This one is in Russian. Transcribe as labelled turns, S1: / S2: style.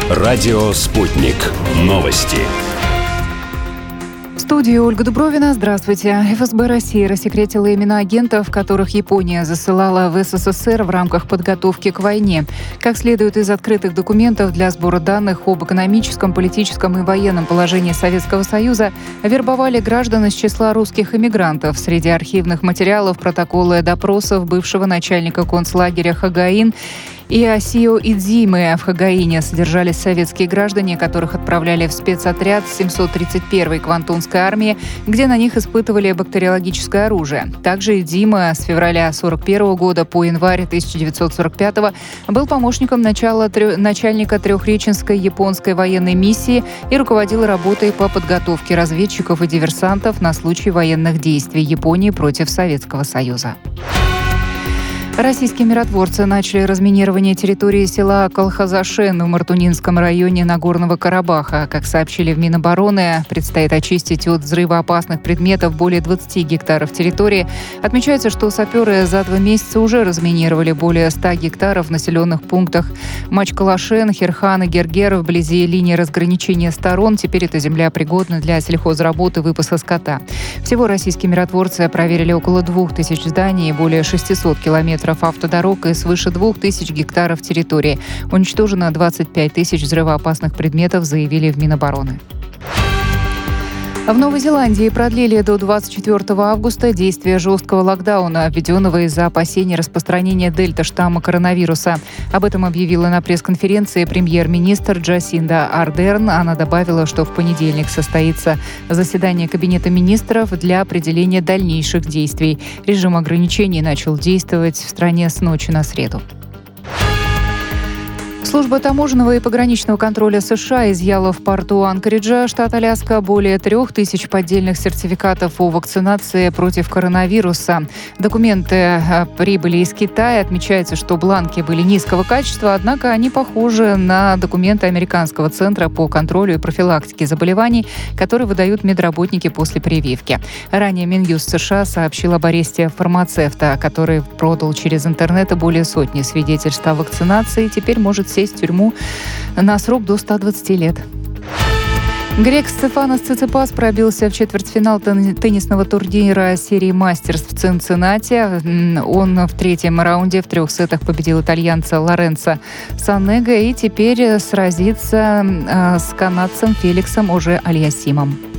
S1: Радио «Спутник». Новости.
S2: В студии Ольга Дубровина. Здравствуйте. ФСБ России рассекретила имена агентов, которых Япония засылала в СССР в рамках подготовки к войне. Как следует из открытых документов для сбора данных об экономическом, политическом и военном положении Советского Союза, вербовали граждан из числа русских эмигрантов. Среди архивных материалов протоколы допросов бывшего начальника концлагеря Хагаин и Асио Идзимы. В Хагаине содержались советские граждане, которых отправляли в спецотряд 731-й Квантунской армии, где на них испытывали бактериологическое оружие. Также Идзима с февраля 1941 года по январь 1945 был помощником начальника Трехреченской японской военной миссии и руководил работой по подготовке разведчиков и диверсантов на случай военных действий Японии против Советского Союза. Российские миротворцы начали разминирование территории села Колхозашен в Мартунинском районе Нагорного Карабаха. Как сообщили в Минобороны, предстоит очистить от взрывоопасных предметов более 20 гектаров территории. Отмечается, что саперы за 2 месяца уже разминировали более 100 гектаров в населенных пунктах Мачкалашен, Херхан и Гергер вблизи линии разграничения сторон. Теперь эта земля пригодна для сельхозработы и выпаса скота. Всего российские миротворцы проверили около 2000 зданий, более 600 километров автодорог и свыше 2000 гектаров территории. Уничтожено 25 тысяч взрывоопасных предметов, заявили в Минобороны. В Новой Зеландии продлили до 24 августа действие жесткого локдауна, введенного из-за опасений распространения дельта-штамма коронавируса. Об этом объявила на пресс-конференции премьер-министр Джасинда Ардерн. Она добавила, что в понедельник состоится заседание Кабинета министров для определения дальнейших действий. Режим ограничений начал действовать в стране с ночи на среду. Служба таможенного и пограничного контроля США изъяла в порту Анкориджа, штат Аляска, более 3000 поддельных сертификатов о вакцинации против коронавируса. Документы прибыли из Китая. Отмечается, что бланки были низкого качества, однако они похожи на документы Американского центра по контролю и профилактике заболеваний, которые выдают медработники после прививки. Ранее Минюст США сообщил об аресте фармацевта, который продал через интернет более сотни свидетельств о вакцинации и теперь может сесть в тюрьму на срок до 120 лет. Грек Стефанос Циципас пробился в четвертьфинал теннисного турнира серии «Мастерс» в Цинциннати. Он в третьем раунде в 3 сетах победил итальянца Лоренцо Санега и теперь сразится с канадцем Феликсом Оже-Альясимом.